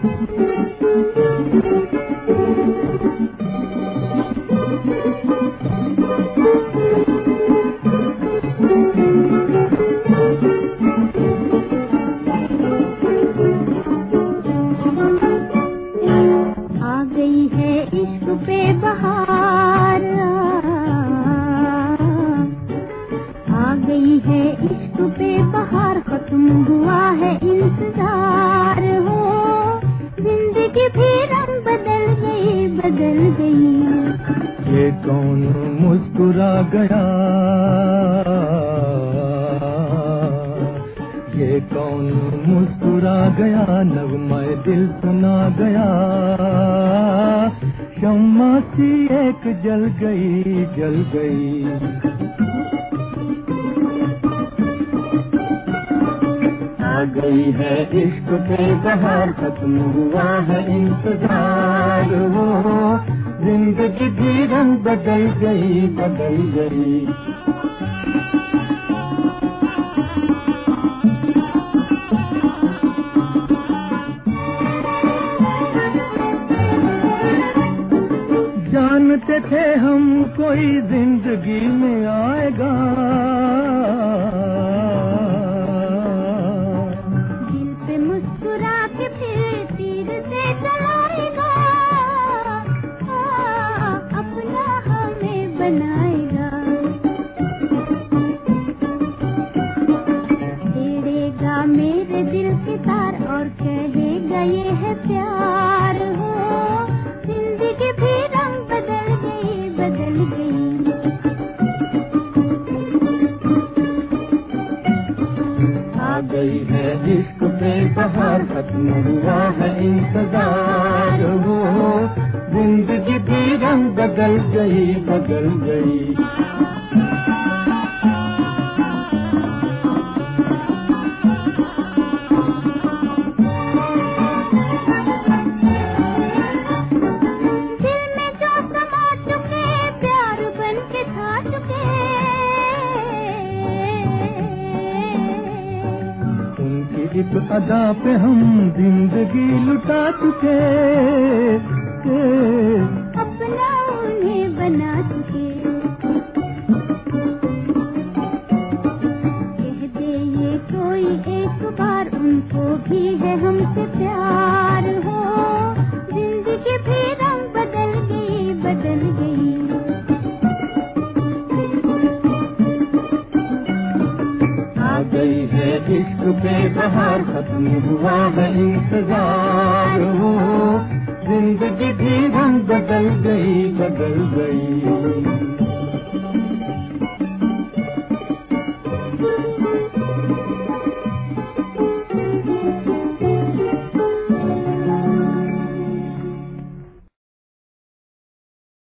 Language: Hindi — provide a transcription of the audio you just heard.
पे बहार आ गई है, इश्क पे बहार, खत्म हुआ है इंतजार हो, जिंदगी भी रंग बदल गई, बदल गई। ये कौन मुस्कुरा गया, ये कौन मुस्कुरा गया, नगमे दिल सुना गया, शम्मा सी एक जल गई, जल गई। आ गई है इश्क पे बहार, खत्म हुआ है इंतजार हो, जिंदगी भी रंग बदल गई, बदल गई। जानते थे हम कोई जिंदगी में आएगा, दिल पे मुस्कुरा के फिर तीर से चलाएगा, अपना हमें बनाएगा, छेड़ेगा मेरे दिल के तार और कहेगा ये है प्यार हो, जिंदगी भी रंग बदल गई, बदल गई। आ गई है इश्क पे बहार, खत्म हुआ है इंतजार हो, जिंदगी भी रंग बदल गई, बदल गई। इस अदा पे हम जिंदगी लुटा चुके, अपना उन्हें बना चुके, कह दे ये कोई एक बार, उनको भी है हमसे प्यार हो, जिंदगी भी रंग बदल गई, बदल गई। आ गई है इश्क पे बहार, खत्म हुआ है इंतजार हो, जिंदगी भी रंग बदल गई, बदल गई।